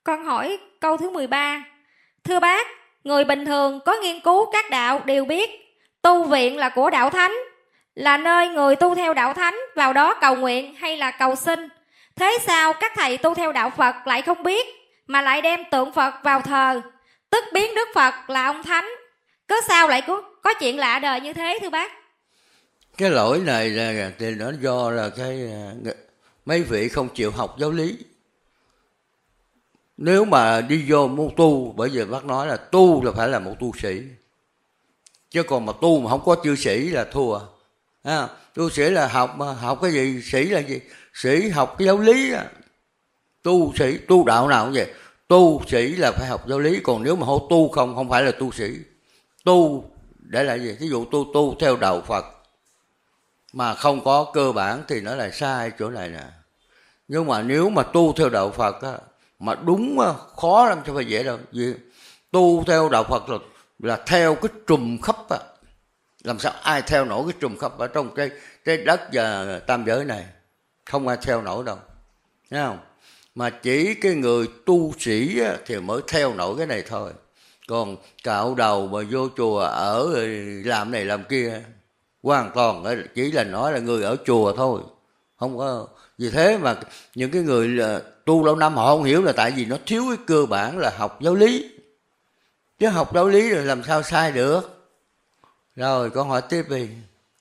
Con hỏi câu thứ 13. Thưa bác, người bình thường có nghiên cứu các đạo đều biết tu viện là của đạo thánh, là nơi người tu theo đạo thánh vào đó cầu nguyện hay là cầu xin. Thế sao các thầy tu theo đạo Phật lại không biết, mà lại đem tượng Phật vào thờ, tức biến Đức Phật là ông thánh? Cớ sao lại có chuyện lạ đời như thế thưa bác? Cái lỗi này là thì nó do là mấy vị không chịu học giáo lý. Nếu mà đi vô môn tu, bởi vì bác nói là tu là phải là một tu sĩ, chứ còn mà tu mà không có chữ sĩ là thua. Tu sĩ là học cái gì? Sĩ là gì? Sĩ học cái giáo lý. Tu sĩ tu đạo nào cũng vậy, tu sĩ là phải học giáo lý. Còn nếu mà không tu không phải là tu sĩ. Tu để là gì? Ví dụ tu theo đạo Phật mà không có cơ bản thì nó là sai chỗ này nè. Nhưng mà nếu mà tu theo đạo Phật á, mà đúng á, khó lắm chứ phải dễ đâu. Vì tu theo đạo Phật là theo cái trùm khắp á. Làm sao ai theo nổi cái trùm khắp ở trong cái đất và tam giới này? Không ai theo nổi đâu, thấy không? Mà chỉ cái người tu sĩ á, thì mới theo nổi cái này thôi. Còn cạo đầu mà vô chùa ở làm này làm kia, hoàn toàn chỉ là nói là người ở chùa thôi, không có. Vì thế mà những cái người tu lâu năm họ không hiểu là tại vì nó thiếu cái cơ bản là học giáo lý. Chứ học giáo lý rồi làm sao sai được. Rồi con hỏi tiếp đi.